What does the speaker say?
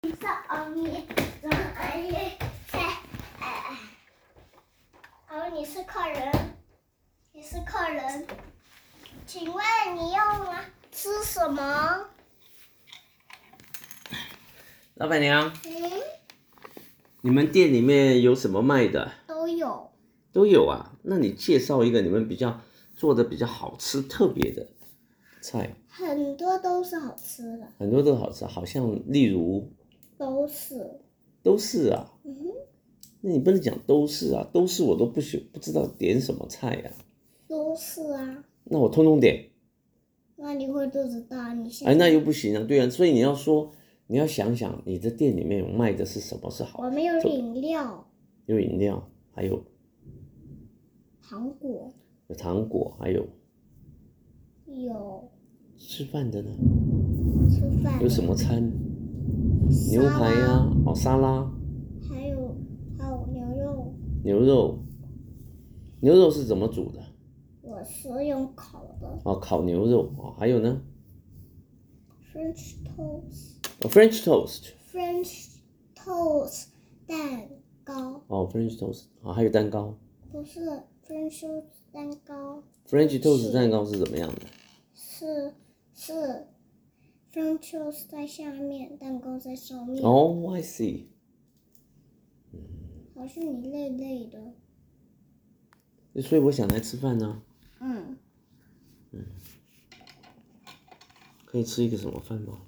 好，你是客人，请问你要吃什么？ 老板娘，你们店里面有什么卖的？ 都有啊。那你介绍一个你们做的比较好吃、特别的菜。 很多都是好吃的。 很多都好吃，好像例如。都是啊。那你不能讲都是啊，都是我都不知道点什么菜呀。 都是啊。 那我通通点。 那你会肚子大， 那又不行啊，对啊，所以你要想想你的店里面有卖的是什么是好。 我们有饮料。 有饮料，还有糖果。 有糖果，还有吃饭的呢。有什么餐？牛排呀，沙拉。 还有牛肉。 牛肉是怎么煮的？ 我是用烤的。 烤牛肉。还有呢 ？French toast。French toast 蛋糕。 French toast。还有蛋糕。 不是 French toast 蛋糕。 French toast 蛋糕是怎么样的？ 是 French toast 在下面，蛋糕在上面。 I see。 好像你累的。 所以我想来吃饭呢。可以吃一个什么饭吗？